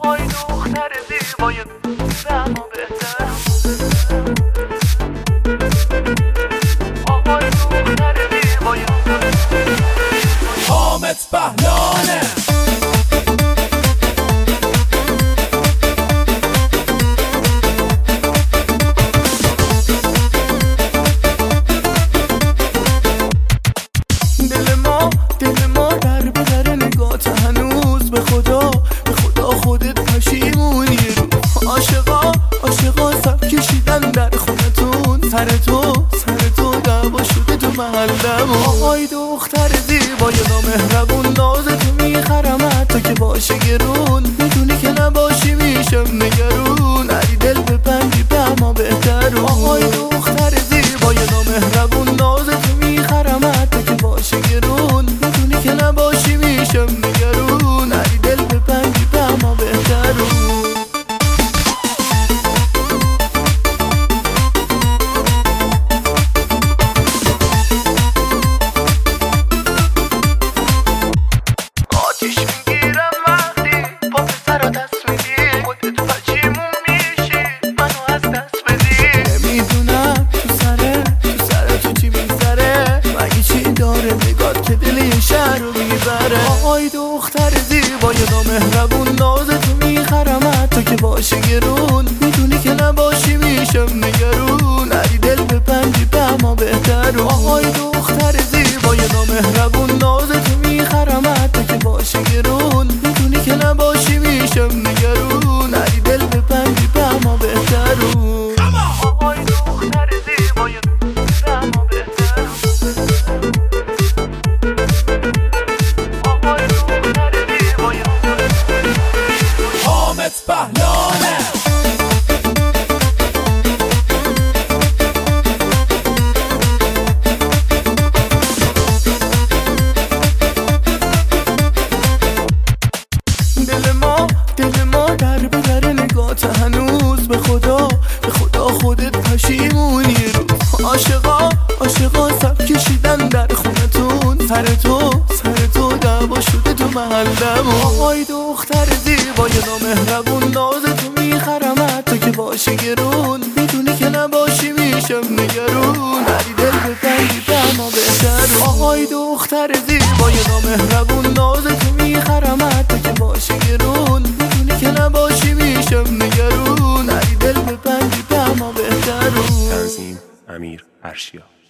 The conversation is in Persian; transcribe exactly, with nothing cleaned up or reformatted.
آهای دختر زیبای زما بهتر، آهای دختر زیبای حامد پهلانه. دل ما دل ما در به در نگات هنوز به خدا به خدا خودت پشیمونی رو عاشقا عاشقا سب کشیدن در خونتون سر تو سر تو دعوا شده تو محلمون. آهای دختر زیبای نامهربون ناز تو میخرمت تو که باشه گرون میدونی که نباشی میشم نگرون علی دل به بندی به اما بهترون. آهای دختر زیبای نامهربون ناز تو میخرمت تو که باشه گرون میدونی که نباشی میشم نگرون علی دل به بندی به اما بهترون. آتیش میگیرم وقتی با پسر دست میدی خودت پشیمون میشی منو از دست بدی. نمیدونم تو سره تو سره تو چی میگذره مگه چی داره نگات که دل یه شهر رو میبره. آهای دختر زیبای نامهربون ناز تو میخرمت تو که باشه گرون میدونی که نباشی میشم نگرون علی دل به بندی به اما بهترون. آهای دختر زیبای نامهربون ناز تو میخرمت تو که باشه گرون میدونی که نباشی میشم نگرون علی دل به بندی به اما بهترون. آهای دختر زیبای به اما بهترون. آهای دختر زیبای حامد پهلانه. دل ما دل ما در به در نگات هنوز به خدا به خدا خودت پشیمونی رو عاشقا عاشقا سب کشیدن در خونتون سر تو سر تو دعوا شده تو محلمون. آهای دختر زیبای نامهربون ناز تو میخرمت تو که باشه گرون میدونی که نباشی میشم نگرون علی دل به بندی به اما بهترون. آهای دختر زیبای نامهربون ناز تو میخرمت تو که باشه گرون میدونی که نباشی میشم نگرون علی دل به بندی به اما بهترون. تنظیم امیر ارشیا.